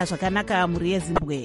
zvakanaka mhuri yeZimbabwe.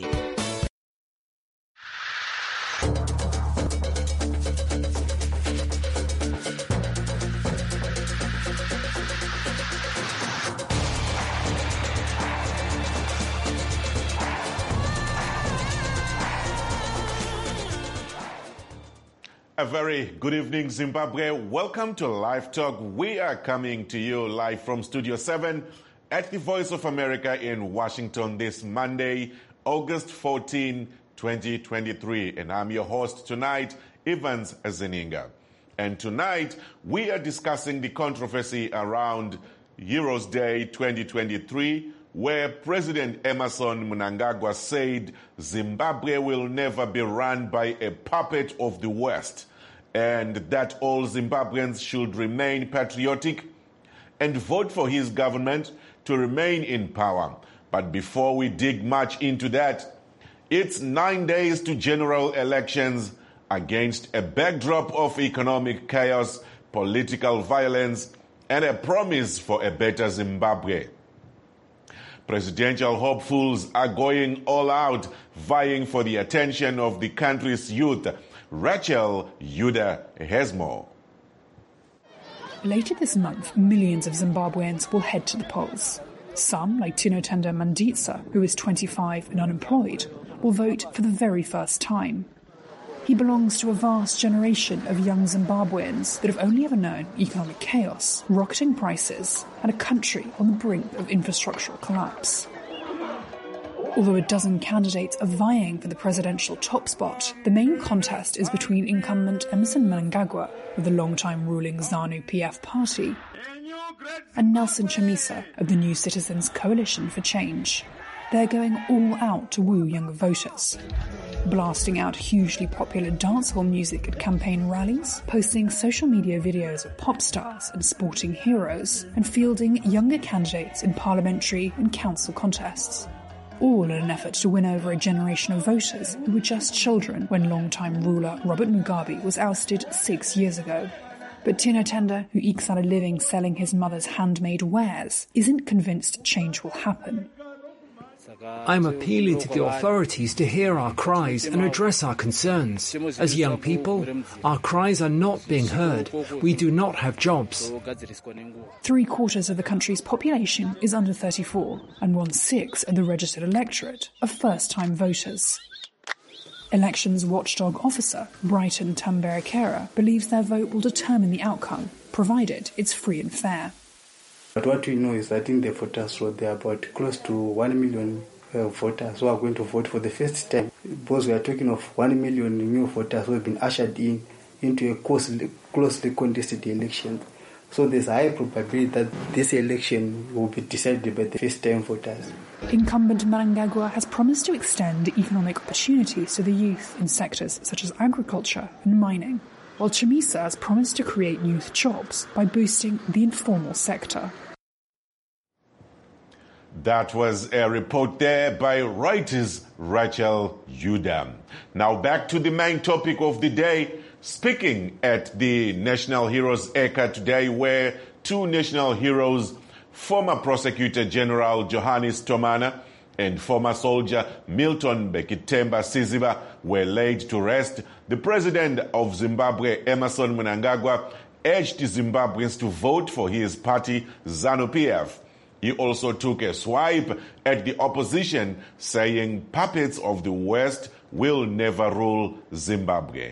A very good evening, Zimbabwe. Welcome to Live Talk. We are coming to you live from Studio 7 at the Voice of America in Washington this Monday, August 14, 2023. And I'm your host tonight, Evans Zeninga. And tonight, we are discussing the controversy around Heroes Day 2023, where President Emmerson Mnangagwa said Zimbabwe will never be run by a puppet of the West, and that all Zimbabweans should remain patriotic and vote for his government to remain in power. But before we dig much into that, it's 9 days to general elections against a backdrop of economic chaos, political violence, and a promise for a better Zimbabwe. Presidential hopefuls are going all out, vying for the attention of the country's youth. Rachel Yuda has more. Later this month, millions of Zimbabweans will head to the polls. Some, like Tinotenda Mandisa, who is 25 and unemployed, will vote for the very first time. He belongs to a vast generation of young Zimbabweans that have only ever known economic chaos, rocketing prices, and a country on the brink of infrastructural collapse. Although a dozen candidates are vying for the presidential top spot, the main contest is between incumbent Emmerson Mnangagwa of the long-time ruling ZANU-PF party and Nelson Chamisa of the New Citizens Coalition for Change. They're going all out to woo younger voters, blasting out hugely popular dancehall music at campaign rallies, posting social media videos of pop stars and sporting heroes, and fielding younger candidates in parliamentary and council contests. All in an effort to win over a generation of voters who were just children when long-time ruler Robert Mugabe was ousted 6 years ago. But Tinotenda, who ekes out a living selling his mother's handmade wares, isn't convinced change will happen. I'm appealing to the authorities to hear our cries and address our concerns. As young people, our cries are not being heard. We do not have jobs. 3/4 of the country's population is under 34, and 1/6 of the registered electorate are first-time voters. Elections watchdog officer Brighton Tamberekera believes their vote will determine the outcome, provided it's free and fair. But what we know is that in the voters roll, there are about close to 1 million voters who are going to vote for the first time. Because we are talking of 1 million new voters who have been ushered into a closely contested election. So there's a high probability that this election will be decided by the first-time voters. Incumbent Mnangagwa has promised to extend economic opportunities to the youth in sectors such as agriculture and mining, while Chamisa has promised to create youth jobs by boosting the informal sector. That was a report there by Reuters' Rachel Yuda. Now back to the main topic of the day, speaking at the National Heroes Eka today, where two national heroes, former Prosecutor General Johannes Tomana and former soldier Milton Bekitemba Siziba, were laid to rest. The president of Zimbabwe, Emmerson Mnangagwa, urged Zimbabweans to vote for his party, ZANU-PF. He also took a swipe at the opposition, saying puppets of the West will never rule Zimbabwe.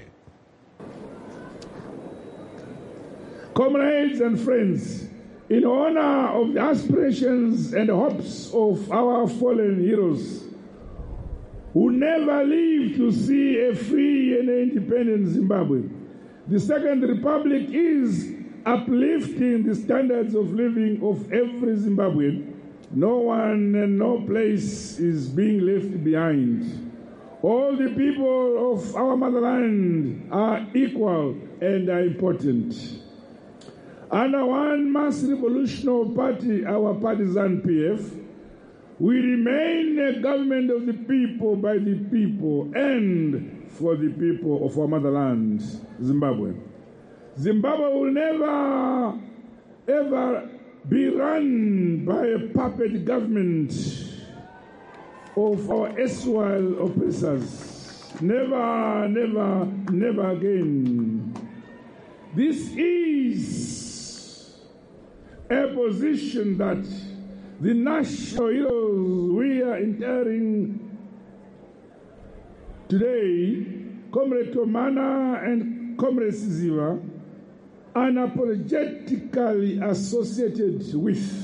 Comrades and friends, in honor of the aspirations and hopes of our fallen heroes, who never lived to see a free and independent Zimbabwe, the Second Republic is uplifting the standards of living of every Zimbabwean. No one and no place is being left behind. All the people of our motherland are equal and are important. Under one mass revolutionary party, our partisan PF, we remain a government of the people, by the people, and for the people of our motherland, Zimbabwe. Zimbabwe will never, ever be run by a puppet government of our erstwhile oppressors. Never, never, never again. This is a position that the national heroes we are interring today, Comrade Tomana and Comrade Siziva, unapologetically associated with.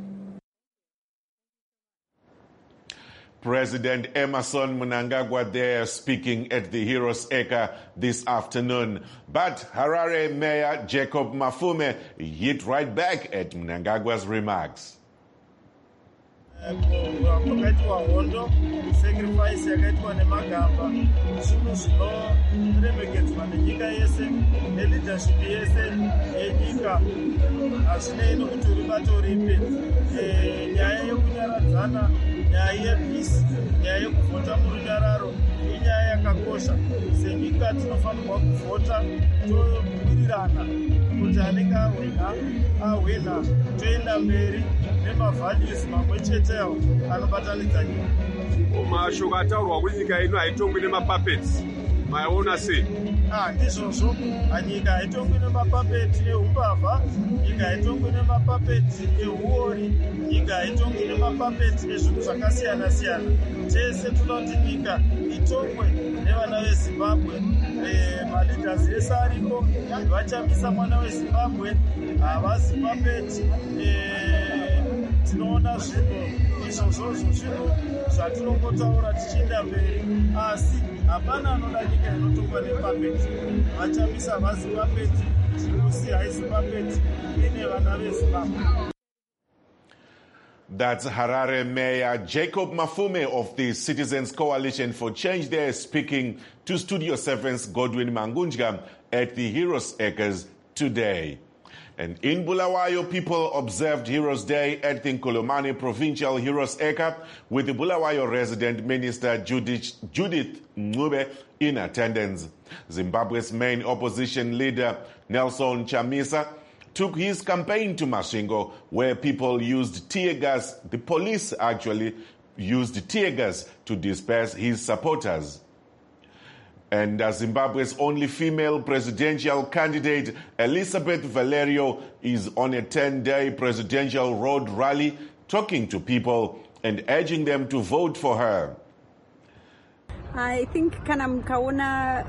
President Emmerson Mnangagwa there speaking at the Heroes Acre this afternoon. But Harare Mayor Jacob Mafume hit right back at Mnangagwa's remarks. Kwakaitwa hondo, sacrifice yakaitwa nemagamba, zvinhu zvinoremekedzwa nenyika yese, neleadership yese yenyika, hazvinei nokuti uri batoripe. Nyaya yekunyaradzana, nyaya yepeace, nyaya yekuvhota murunyararo, inyaya yakakosha. Senyika tinofanirwa kuvhota, towirirana kuti anenge ahwina, toenda mberi nemavalues mamwe chetewo anobatanidza nyika. Mashoko ataurwa kuti nyika ino haitongwi nemapuppets, maiona sei? Ndizvozvo, nyika haitongwi nemapapeti eumbavha, nyika haitongwi nemapapeti euori, nyika haitongwi nemapapeti ezvinhu zvakasiyana siyana. Tese toda kuti nyika itongwe nevana veZimbabwe. Maleaders ese aripo vachamisa mwana weZimbabwe, havazi papeti. Tinoona zvinhu izvozvozvo zvinhu zvatinongotaura tichienda mberi, asi hapana anoda nyika inotongwa nepapeti. Vachamisa vazi papeti, tinosi haisi papeti ine vana veZimbabwe. That's Harare Mayor Jacob Mafume of the Citizens Coalition for Change there speaking to Studio 7's Godwin Mangunjga at the Heroes Acres today. And in Bulawayo, people observed Heroes Day at the Nkulumane Provincial Heroes Acre with the Bulawayo resident minister Judith Ncube in attendance. Zimbabwe's main opposition leader Nelson Chamisa took his campaign to Masvingo, where people used tear gas. The police actually used tear gas to disperse his supporters. And Zimbabwe's only female presidential candidate, Elizabeth Valerio, is on a 10-day presidential road rally, talking to people and urging them to vote for her. I think kana mkaona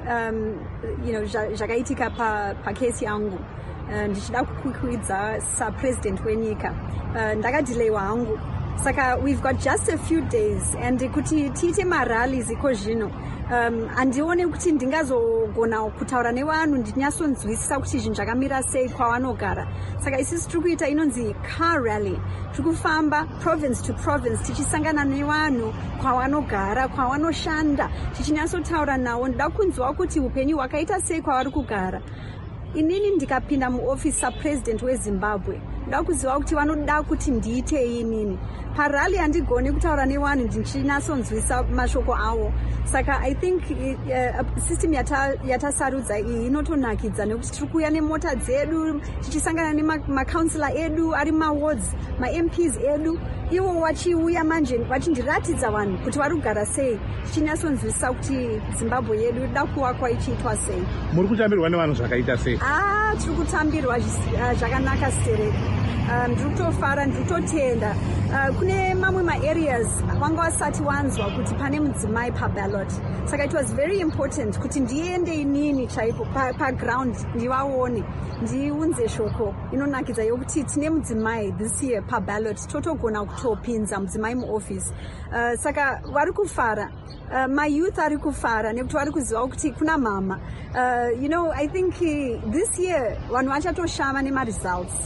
zvakaitika pa case yangu ndichida kukwidza president wenyika ndakadilewa hangu saka we've got just a few days and kuti tiite marallies iko zvino andione kuti ndingazogona kutaura nevanhu ndinyatsonzwisisa kuti zvinhu zvakamira sei kwavanogara saka isisi tiri kuita inonzi car rally tiri kufamba province to province tichisangana nevanhu kwavanogara kwavanoshanda tichinyatsotaura navo ndida kunzwa kuti upenyu hwakaita sei kwavari kugara. Inini ndikapinda muoffice sapresident weZimbabwe ndoda kuziva kuti vanoda kuti ndiitei inini parally handigoni kutaura nevanhu ndichinyatsonzwisa mashoko avo saka I think system yatasarudza iyi inotonakidza nekuti tiri kuuya nemota dzedu tichisangana nemacouncillor edu ari mawards maMPs edu ivo vachiuya manje vachindiratidza vanhu kuti vari kugara sei tichinyatsonzwisisa kuti Zimbabwe yedu inoda kuvakwa ichiitwa sei. Muri kutambirwa nevanhu zvakaita sei? Tiri kutambirwa zvakanaka stereki. Ndiri kutofara ndiri kutotenda kune mamwe maareas vanga vasati wanzwa kuti pane mudzimai paballot saka it was very important kuti ndiende inini chaipo paground ndivaone ndiunze shoko inonakidza yokuti tine mudzimai this year paballot totogona kutopinza mudzimai muoffice saka vari kufara mayouth ari kufara nekuti vari kuziva kuti kuna mama I think this year vanhu vachatoshama nemaresults.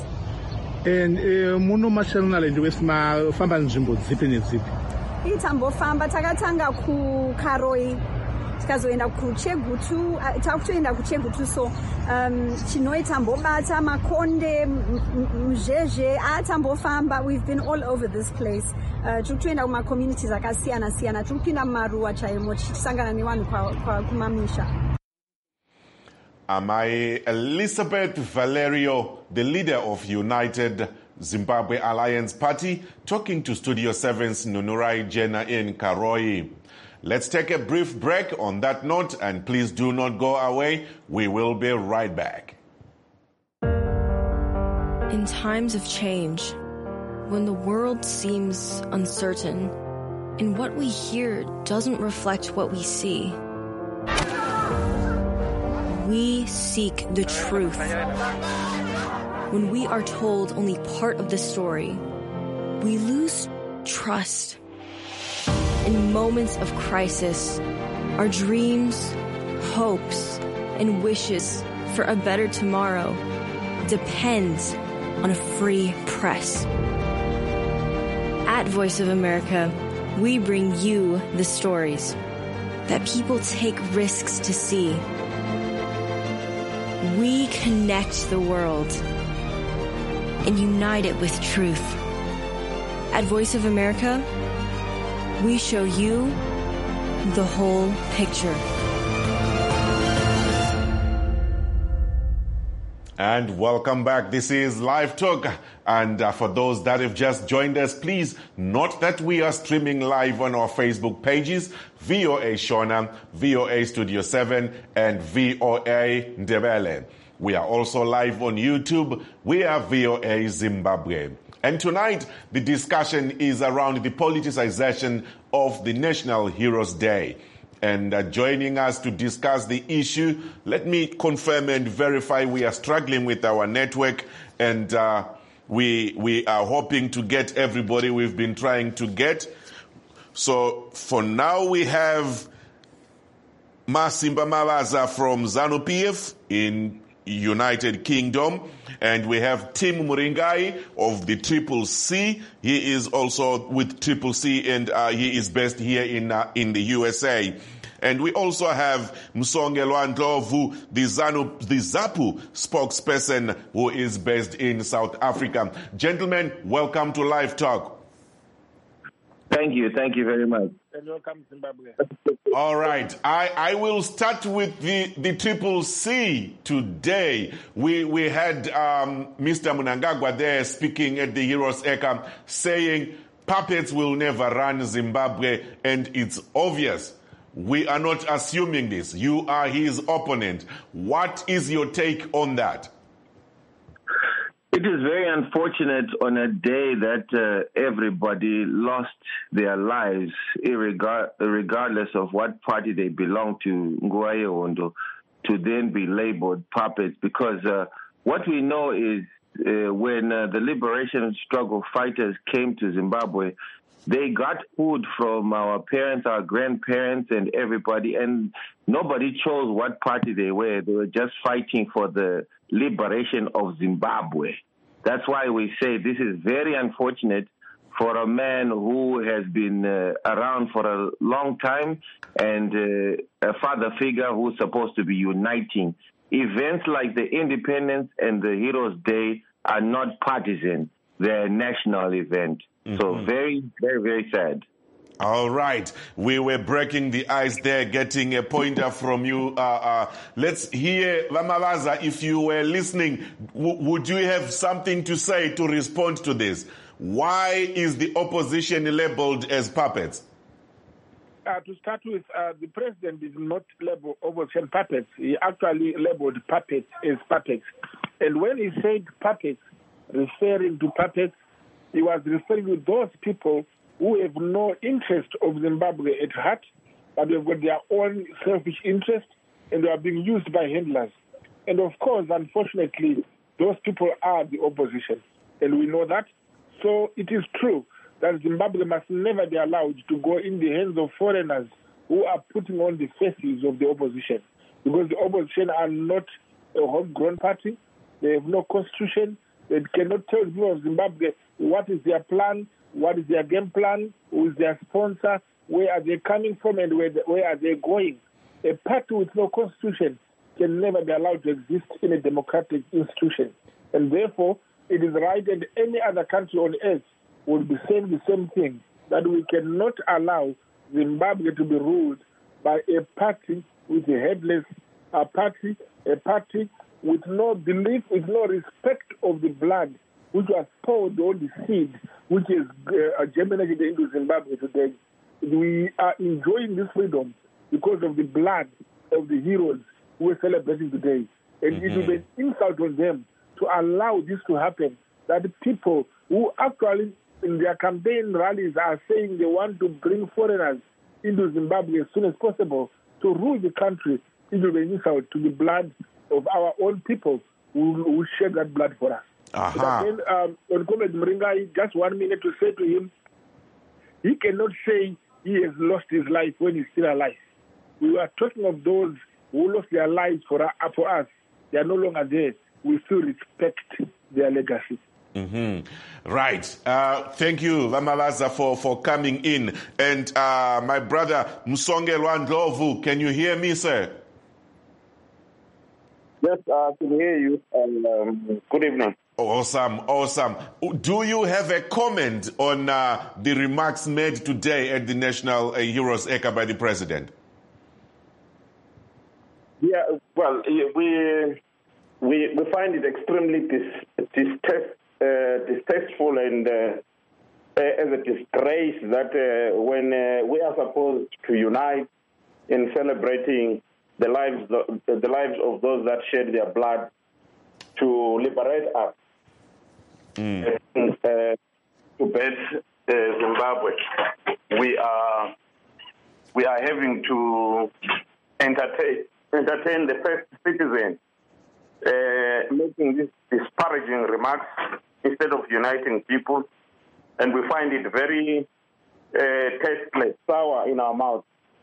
Muno masharinalend wesimafamba nzvimbo dzipi nedzipi? Tambofamba takatanga kuKaroi tikazoenda kuChegutu takutoenda kuChegutu so Chinoi tambobata Makonde Mzhezhe tambofamba. We've been all over this place tikutoenda kumacommunities akasiyana siyana tikupinda mumaruwa chaimo tichisangana nevanhu kumamisha. Amai Elizabeth Valerio, the leader of United Zimbabwe Alliance Party, talking to Studio 7's Nunurai Jena in Karoi. Let's take a brief break on that note, and please do not go away. We will be right back. In times of change, when the world seems uncertain and what we hear doesn't reflect what we see, we seek the truth. When we are told only part of the story, we lose trust. In moments of crisis, our dreams, hopes, and wishes for a better tomorrow depends on a free press. At Voice of America, we bring you the stories that people take risks to see. We connect the world and unite it with truth. At Voice of America, we show you the whole picture. And welcome back. This is Live Talk. And for those that have just joined us, please note that we are streaming live on our Facebook pages, VOA Shona, VOA Studio 7, and VOA Ndebele. We are also live on YouTube. We are VOA Zimbabwe. And tonight, the discussion is around the politicization of the National Heroes Day. And joining us to discuss the issue, let me confirm and verify we are struggling with our network, and we are hoping to get everybody we've been trying to get. So for now, we have Masimba Mavaza from ZANU-PF in United Kingdom, and we have Tim Muringai of the Triple C. He is also with Triple C, and he is based here in the USA. And we also have Msongelwa Ndlovu, the ZAPU spokesperson, who is based in South Africa. Gentlemen, welcome to Live Talk. Thank you very much. And welcome, Zimbabwe. All right, I will start with the Triple C today. We had Mr. Mnangagwa there speaking at the Heroes Eka, saying puppets will never run Zimbabwe, and it's obvious. We are not assuming this. You are his opponent. What is your take on that? It is very unfortunate on a day that everybody lost their lives, regardless of what party they belong to, Nguaye to then be labeled puppets. Because what we know is when the liberation struggle fighters came to Zimbabwe, they got food from our parents, our grandparents, and everybody, and nobody chose what party they were. They were just fighting for the liberation of Zimbabwe. That's why we say this is very unfortunate for a man who has been around for a long time and a father figure who's supposed to be uniting. Events like the Independence and the Heroes Day are not partisan. They're a national event. Mm-hmm. So very, very, very sad. All right. We were breaking the ice there, getting a pointer from you. Let's hear, Vamavaza, if you were listening, would you have something to say to respond to this? Why is the opposition labeled as puppets? To start with, the president did not label opposition puppets. He actually labeled puppets as puppets. And when he said puppets, referring to puppets, he was referring to those people who have no interest of Zimbabwe at heart, but they've got their own selfish interest, and they are being used by handlers. And of course, unfortunately, those people are the opposition, and we know that. So it is true that Zimbabwe must never be allowed to go in the hands of foreigners who are putting on the faces of the opposition, because the opposition are not a homegrown party. They have no constitution. They cannot tell the people of Zimbabwe what is their plan, what is their game plan, who is their sponsor, where are they coming from, and where are they going. A party with no constitution can never be allowed to exist in a democratic institution. And therefore, it is right that any other country on earth would be saying the same thing, that we cannot allow Zimbabwe to be ruled by a party with a headless party, a party with no belief, with no respect of the blood which was poured on the seed, which is germinated into Zimbabwe today. We are enjoying this freedom because of the blood of the heroes who we're celebrating today. And it will be an insult on them to allow this to happen, that the people who actually in their campaign rallies are saying they want to bring foreigners into Zimbabwe as soon as possible to rule the country, it will be an insult to the blood of our own people who shed that blood for us. But then, on Comrade Mringai, just 1 minute to say to him, he cannot say he has lost his life when he's still alive. We are talking of those who lost their lives for us. They are no longer there. We still respect their legacy. Right. Thank you, Vamalaza, for coming in. And my brother, Msongelwa Ndlovu, can you hear me, sir? Yes, I can hear you. Good evening. Awesome. Do you have a comment on the remarks made today at the National Heroes Acre by the President? Yeah, well, we find it extremely distasteful and as a disgrace that when we are supposed to unite in celebrating the lives of those that shed their blood to liberate us to better Zimbabwe, we are having to entertain the first citizen making these disparaging remarks instead of uniting people, and we find it very tasteless, sour in our mouths.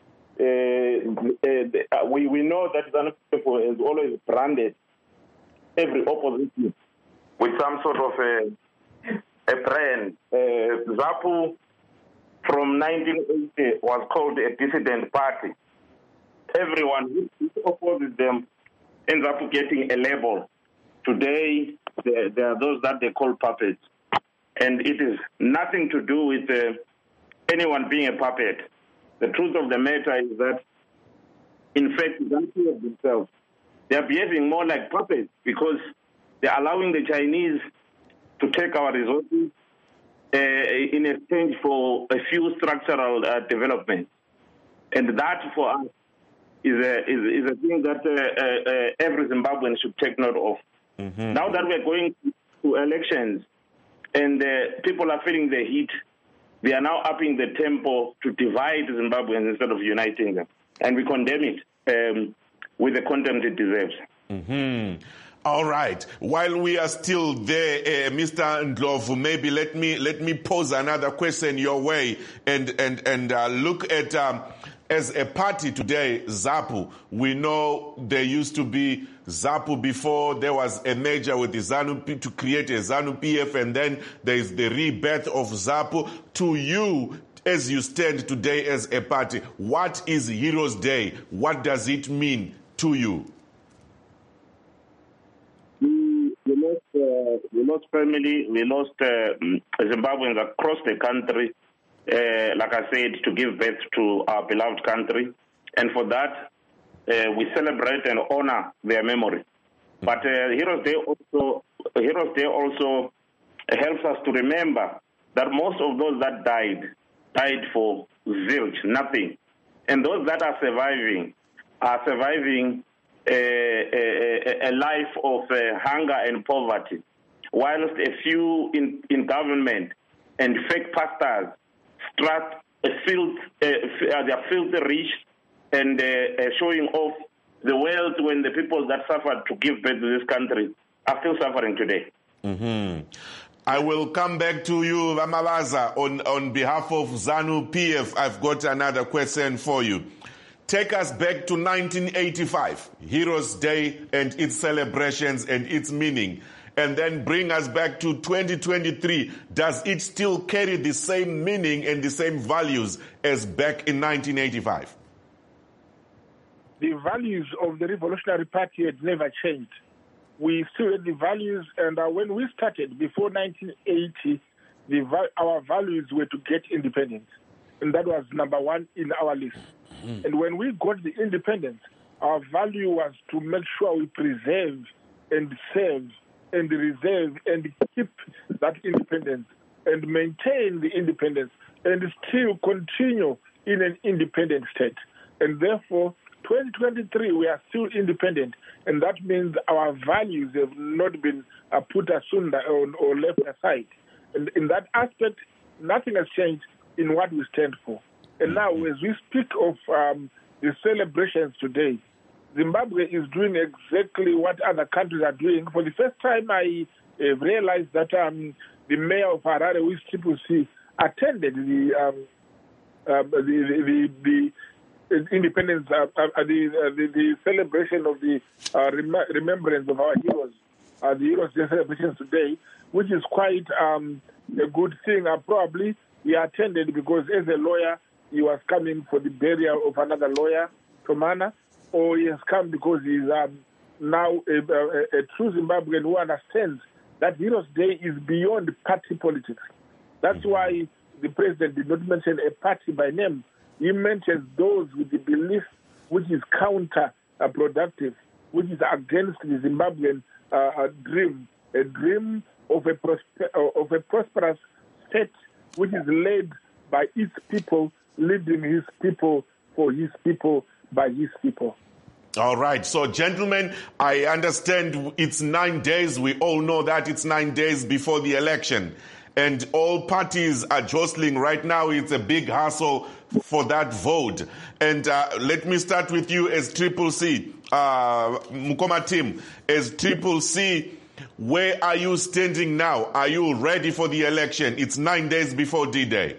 We know that ZANU-PF has always branded every opposition with some sort of a brand. ZAPU from 1980 was called a dissident party. Everyone who opposes them ends up getting a label. Today, there are those that they call puppets. And it is nothing to do with anyone being a puppet. The truth of the matter is that, in fact, ZANU-PF themselves, they are behaving more like puppets because they are allowing the Chinese to take our resources in exchange for a few structural developments. And that, for us, is a thing that every Zimbabwean should take note of. Now that we're going to elections and people are feeling the heat, they are now upping the tempo to divide Zimbabweans instead of uniting them. And we condemn it with the contempt it deserves. All right. While we are still there, Mr. Ndlovu, maybe let me pose another question your way and look at as a party today, ZAPU. We know there used to be ZAPU before. There was a merger with the ZANU to create a ZANU-PF, and then there is the rebirth of ZAPU. To you, as you stand today as a party, what is Heroes Day? What does it mean to you? We lost family. We lost Zimbabweans across the country. Like I said, to give birth to our beloved country. And for that, we celebrate and honor their memory. But Heroes Day also helps us to remember that most of those that died for zilch, nothing. And those that are surviving a life of hunger and poverty, whilst a few in government and fake pastors strut their filthy rich and showing off the wealth when the people that suffered to give birth to this country are still suffering today. I will come back to you, Vamalaza, on behalf of ZANU-PF. I've got another question for you. Take us back to 1985, Heroes Day and its celebrations and its meaning, and then bring us back to 2023. Does it still carry the same meaning and the same values as back in 1985? The values of the Revolutionary Party had never changed. We still had the values, and when we started before 1980, our values were to get independence, and that was number one in our list. And when we got the independence, our value was to make sure we preserve and serve and reserve and keep that independence and maintain the independence and still continue in an independent state. And therefore, 2023, we are still independent, and that means our values have not been put asunder or left aside. And in that aspect, nothing has changed in what we stand for. And now, as we speak of the celebrations today, Zimbabwe is doing exactly what other countries are doing. For the first time, I realized that the mayor of Harare, who is Triple C, attended the independence, the celebration of the remembrance of our heroes, the Heroes Day celebrations today, which is quite a good thing. Probably he attended because as a lawyer, he was coming for the burial of another lawyer, Tomana, or he has come because he's now a true Zimbabwean who understands that Heroes Day is beyond party politics. That's why the president did not mention a party by name. He mentions those with the belief which is counterproductive, which is against the Zimbabwean dream, a dream of a prosperous state which is led by its people, leading his people for his people, by his people. All right. So, gentlemen, I understand it's 9 days. We all know that it's 9 days before the election. And all parties are jostling right now. It's a big hassle for that vote. And let me start with you as Triple C, Mukoma Tim, as Triple C. Where are you standing now? Are you ready for the election? It's 9 days before D-Day.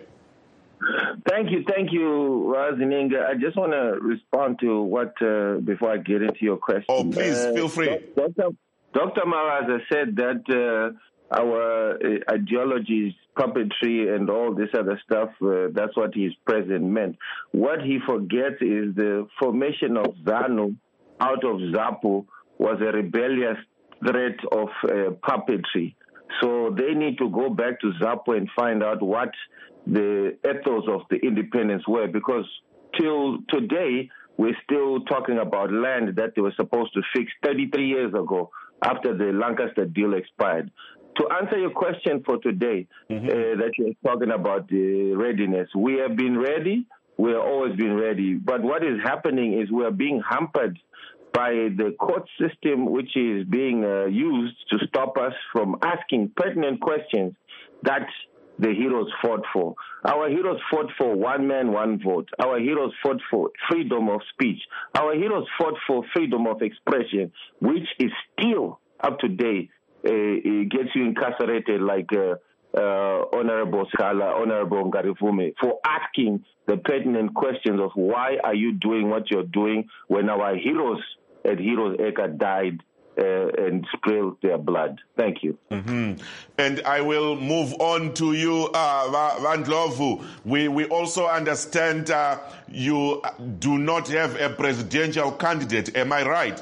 Thank you, Razininga. I just want to respond to what, before I get into your question. Oh, please, feel free. Dr. Maraza said that our ideologies, puppetry, and all this other stuff, that's what his president meant. What he forgets is the formation of ZANU out of ZAPU was a rebellious threat of puppetry. So they need to go back to ZAPU and find out what the ethos of the independence were, because till today, we're still talking about land that they were supposed to fix 33 years ago after the Lancaster deal expired. To answer your question for today, that you're talking about the readiness, we have been ready. We have always been ready. But what is happening is we are being hampered by the court system, which is being used to stop us from asking pertinent questions that the heroes fought for. Our heroes fought for one man, one vote. Our heroes fought for freedom of speech. Our heroes fought for freedom of expression, which is still up to date. It gets you incarcerated like Honorable Scala, Honorable Ngarivume, for asking the pertinent questions of why are you doing what you're doing when our heroes at Heroes Eka died and spilled their blood. Thank you. And I will move on to you, Van Ndlovu. We also understand you do not have a presidential candidate. Am I right?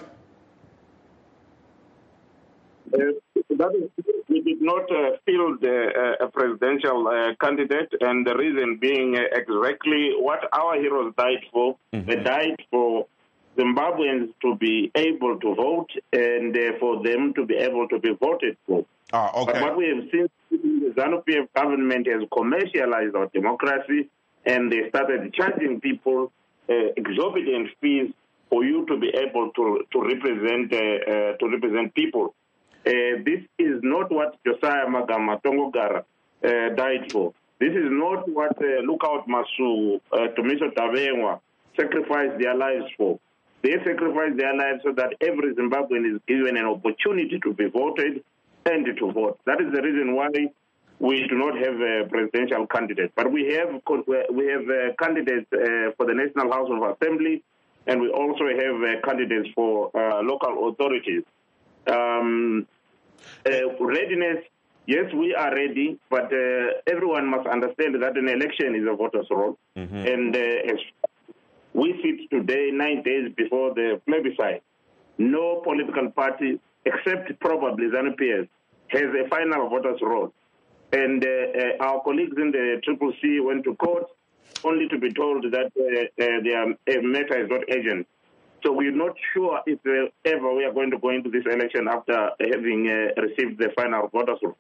We did not field a presidential candidate, and the reason being exactly what our heroes died for. They died for Zimbabweans to be able to vote and for them to be able to be voted for. Okay. But what we have seen, the ZANU-PF government has commercialized our democracy, and they started charging people exorbitant fees for you to be able to represent people. This is not what Josiah Magama Tongogara died for. This is not what Lookout Masu, Tomiso Tabenwa sacrificed their lives for. They sacrificed their lives so that every Zimbabwean is given an opportunity to be voted and to vote. That is the reason why we do not have a presidential candidate. But we have candidates for the National House of Assembly, and we also have candidates for local authorities. Readiness, yes, we are ready, but everyone must understand that an election is a voter's role. And as we sit today, 9 days before the plebiscite, no political party, except probably ZANU-PF, has a final voter's role. And our colleagues in the Triple C went to court only to be told that their matter is not urgent. So we're not sure if ever we are going to go into this election after having received the final voters roll.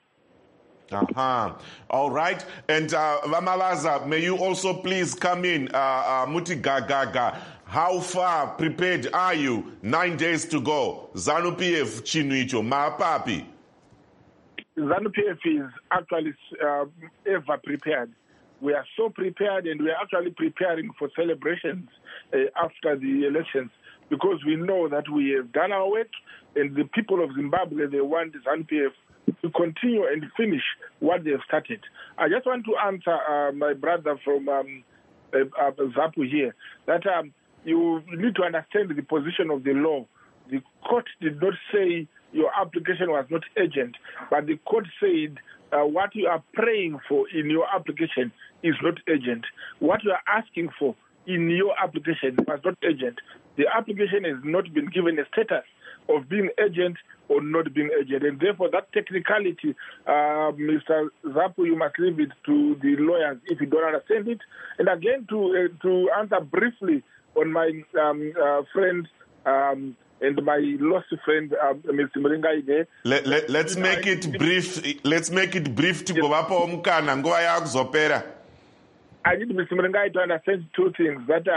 All right. And Vamalaza, may you also please come in. Muti Gagaga, how far prepared are you? 9 days to go. ZANU-PF Chinuicho, Maapapi. ZANU-PF is actually ever prepared. We are so prepared, and we are actually preparing for celebrations after the elections, because we know that we have done our work, and the people of Zimbabwe, they want ZANU-PF to continue and finish what they have started. I just want to answer my brother from ZAPU here, that you need to understand the position of the law. The court did not say your application was not urgent, but the court said what you are praying for in your application is not urgent. What you are asking for in your application was not urgent. The application has not been given a status of being urgent or not being urgent, and therefore that technicality, Mr. ZAPU, you must leave it to the lawyers if you don't understand it. And again, to answer briefly on my friend and my lost friend, Mr. Muringai. Let's make it brief. Let's make it brief to go up on Zopera. I need Mr. Muringai to understand two things. That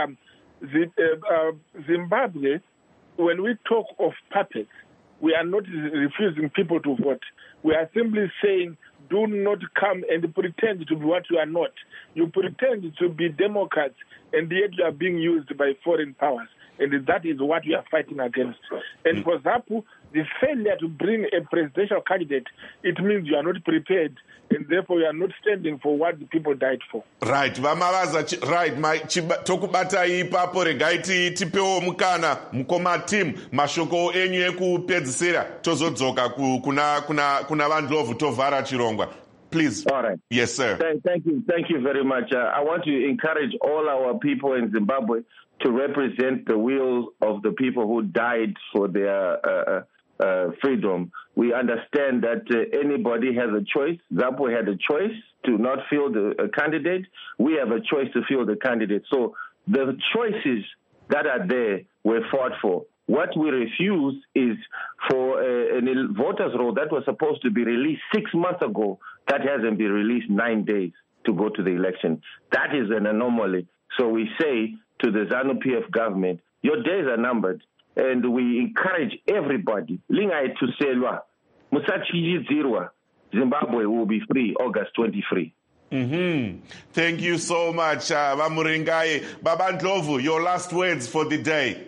Zimbabwe, when we talk of puppets, we are not refusing people to vote. We are simply saying, do not come and pretend to be what you are not. You pretend to be Democrats, and yet you are being used by foreign powers. And that is what we are fighting against. And for ZAPU, the failure to bring a presidential candidate, it means you are not prepared, and therefore you are not standing for what the people died for. Right. Vamalaza, right. Tokubata ipapo regaiti tipewo mukana mukoma team mashoko enyu ekupedzisira tozodzoka kuna vandlovu tovhara chirongwa. Please. All right. Yes, sir. Thank you very much. I want to encourage all our people in Zimbabwe to represent the will of the people who died for their freedom. We understand that anybody has a choice. ZAPU had a choice to not field a candidate. We have a choice to field a candidate. So the choices that are there were fought for. What we refuse is for a voters' roll that was supposed to be released 6 months ago, that hasn't been released 9 days to go to the election. That is an anomaly. So we say to the ZANU-PF government, your days are numbered, and we encourage everybody. Linga to selwa, musachidzirwa, Zimbabwe will be free August 23. Thank you so much, Vamuringai. Babandlovu, your last words for the day.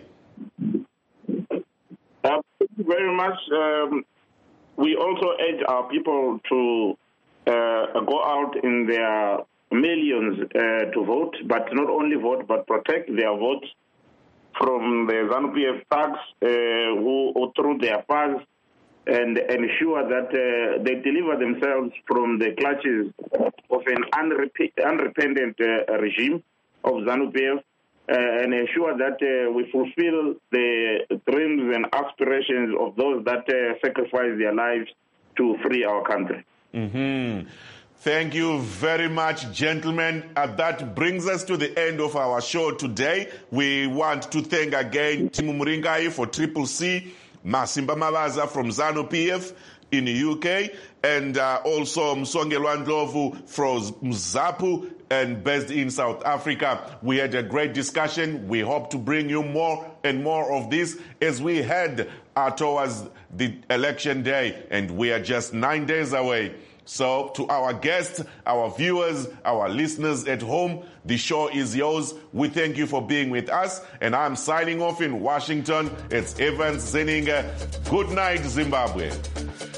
Thank you very much. We also urge our people to go out in their millions to vote, but not only vote, but protect their votes from the ZANU-PF thugs who through their past, and ensure that they deliver themselves from the clutches of an unrepentant regime of ZANU-PF, and ensure that we fulfill the dreams and aspirations of those that sacrifice their lives to free our country. Thank you very much, gentlemen. That brings us to the end of our show today. We want to thank again Timu Muringai for Triple C, Masimba Mavaza from ZANU-PF in the UK, and also Msongelwa Ndlovu from ZAPU and based in South Africa. We had a great discussion. We hope to bring you more and more of this as we head towards the election day, and we are just 9 days away. So to our guests, our viewers, our listeners at home, the show is yours. We thank you for being with us. And I'm signing off in Washington. It's Evans Zeninga. Good night, Zimbabwe.